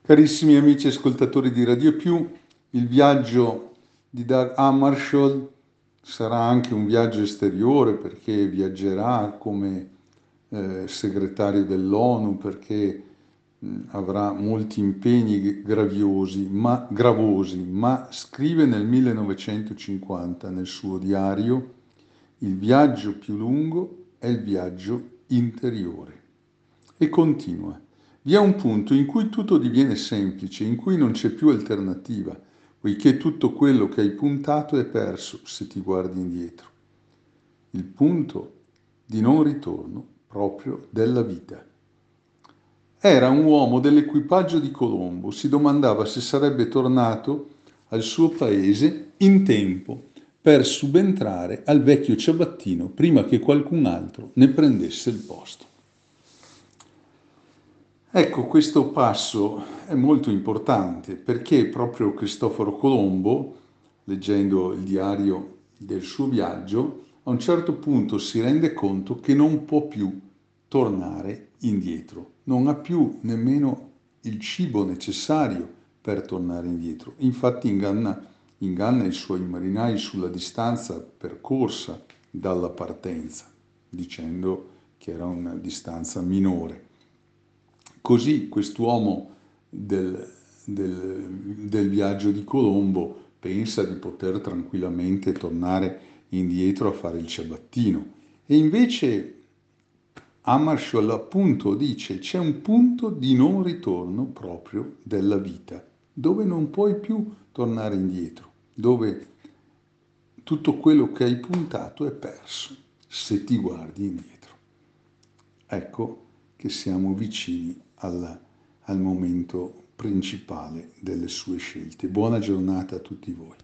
Carissimi amici ascoltatori di Radio Più, il viaggio di Dag Hammarskjöld sarà anche un viaggio esteriore perché viaggerà come segretario dell'ONU, perché avrà molti impegni gravosi, ma scrive nel 1950 nel suo diario: il viaggio più lungo è il viaggio interiore. E continua: vi è un punto in cui tutto diviene semplice, in cui non c'è più alternativa, poiché tutto quello che hai puntato è perso se ti guardi indietro. Il punto di non ritorno proprio della vita. Era un uomo dell'equipaggio di Colombo, si domandava se sarebbe tornato al suo paese in tempo per subentrare al vecchio ciabattino prima che qualcun altro ne prendesse il posto. Ecco, questo passo è molto importante perché proprio Cristoforo Colombo, leggendo il diario del suo viaggio, a un certo punto si rende conto che non può più tornare indietro, non ha più nemmeno il cibo necessario per tornare indietro. Infatti inganna i suoi marinai sulla distanza percorsa dalla partenza, dicendo che era una distanza minore. Così quest'uomo del viaggio di Colombo pensa di poter tranquillamente tornare indietro a fare il ciabattino. E invece Hammarskjöld appunto dice: c'è un punto di non ritorno proprio della vita, dove non puoi più tornare indietro, dove tutto quello che hai puntato è perso se ti guardi indietro. Ecco che siamo vicini al momento principale delle sue scelte. Buona giornata a tutti voi.